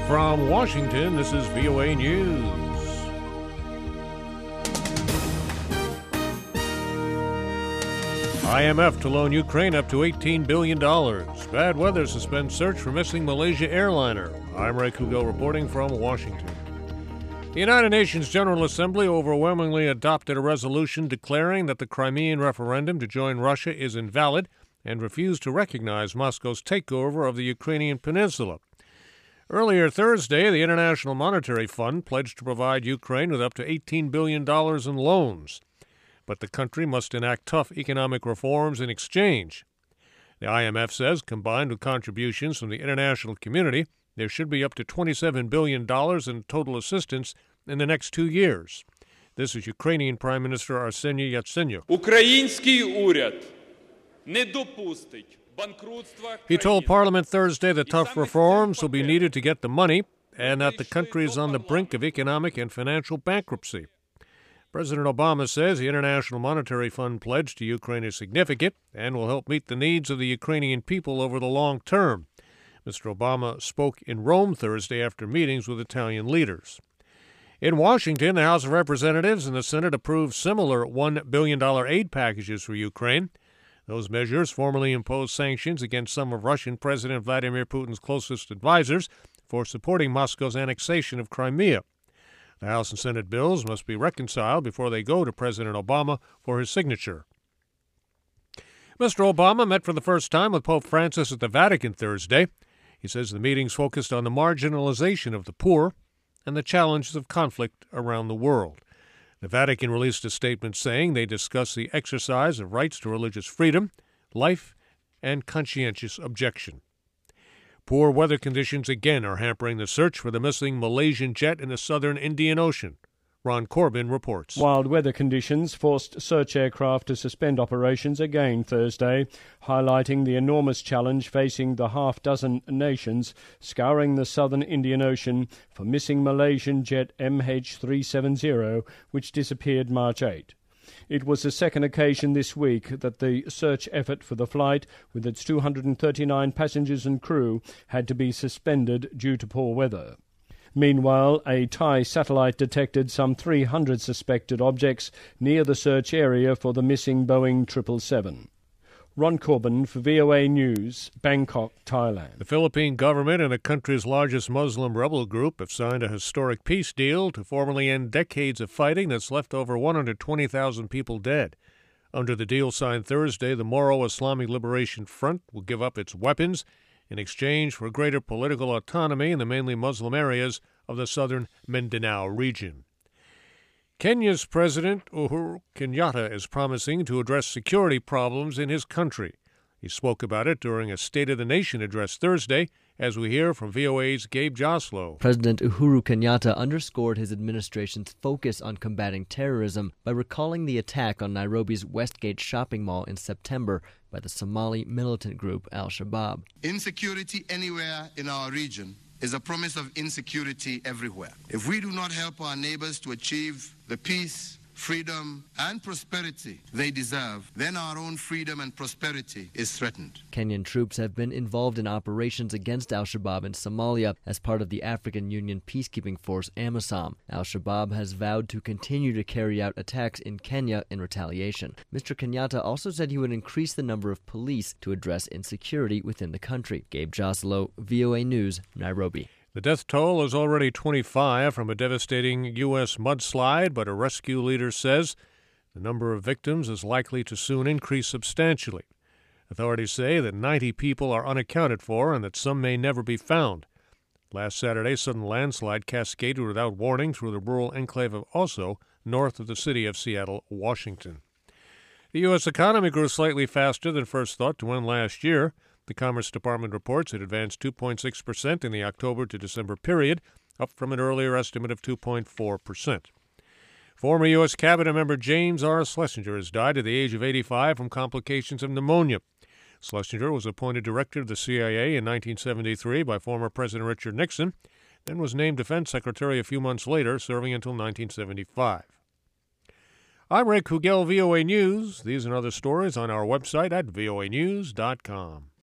From Washington, this is VOA News. IMF to loan Ukraine up to $18 billion. Bad weather suspends search for missing Malaysia airliner. I'm Ray Kugel reporting from Washington. The United Nations General Assembly overwhelmingly adopted a resolution declaring that the Crimean referendum to join Russia is invalid and refused to recognize Moscow's takeover of the Ukrainian peninsula. Earlier Thursday, the International Monetary Fund pledged to provide Ukraine with up to $18 billion in loans. But the country must enact tough economic reforms in exchange. The IMF says, combined with contributions from the international community, there should be up to $27 billion in total assistance in the next 2 years. This is Ukrainian Prime Minister Arseniy Yatsenyuk. Український уряд не допустить. He told Parliament Thursday that tough reforms will be needed to get the money and that the country is on the brink of economic and financial bankruptcy. President Obama says the International Monetary Fund pledge to Ukraine is significant and will help meet the needs of the Ukrainian people over the long term. Mr. Obama spoke in Rome Thursday after meetings with Italian leaders. In Washington, the House of Representatives and the Senate approved similar $1 billion aid packages for Ukraine. Those measures formally impose sanctions against some of Russian President Vladimir Putin's closest advisors for supporting Moscow's annexation of Crimea. The House and Senate bills must be reconciled before they go to President Obama for his signature. Mr. Obama met for the first time with Pope Francis at the Vatican Thursday. He says the meetings focused on the marginalization of the poor and the challenges of conflict around the world. The Vatican released a statement saying they discuss the exercise of rights to religious freedom, life, and conscientious objection. Poor weather conditions again are hampering the search for the missing Malaysian jet in the southern Indian Ocean. Ron Corbin reports. Wild weather conditions forced search aircraft to suspend operations again Thursday, highlighting the enormous challenge facing the half-dozen nations scouring the southern Indian Ocean for missing Malaysian jet MH370, which disappeared March 8. It was the second occasion this week that the search effort for the flight, with its 239 passengers and crew, had to be suspended due to poor weather. Meanwhile, a Thai satellite detected some 300 suspected objects near the search area for the missing Boeing 777. Ron Corbin for VOA News, Bangkok, Thailand. The Philippine government and the country's largest Muslim rebel group have signed a historic peace deal to formally end decades of fighting that's left over 120,000 people dead. Under the deal signed Thursday, the Moro Islamic Liberation Front will give up its weapons in exchange for greater political autonomy in the mainly Muslim areas of the southern Mindanao region. Kenya's President Uhuru Kenyatta is promising to address security problems in his country. He spoke about it during a State of the Nation address Thursday, as we hear from VOA's Gabe Joslow. President Uhuru Kenyatta underscored his administration's focus on combating terrorism by recalling the attack on Nairobi's Westgate shopping mall in September by the Somali militant group Al-Shabaab. Insecurity anywhere in our region is a promise of insecurity everywhere. If we do not help our neighbors to achieve the peace, freedom, and prosperity they deserve, then our own freedom and prosperity is threatened. Kenyan troops have been involved in operations against Al-Shabaab in Somalia as part of the African Union peacekeeping force AMISOM. Al-Shabaab has vowed to continue to carry out attacks in Kenya in retaliation. Mr. Kenyatta also said he would increase the number of police to address insecurity within the country. Gabe Joslow, VOA News, Nairobi. The death toll is already 25 from a devastating U.S. mudslide, but a rescue leader says the number of victims is likely to soon increase substantially. Authorities say that 90 people are unaccounted for and that some may never be found. Last Saturday, sudden landslide cascaded without warning through the rural enclave of Oso, north of the city of Seattle, Washington. The U.S. economy grew slightly faster than first thought to end last year. The Commerce Department reports it advanced 2.6% in the October to December period, up from an earlier estimate of 2.4%. Former U.S. Cabinet member James R. Schlesinger has died at the age of 85 from complications of pneumonia. Schlesinger was appointed director of the CIA in 1973 by former President Richard Nixon, then was named Defense Secretary a few months later, serving until 1975. I'm Ray Kugel, VOA News. These and other stories on our website at voanews.com.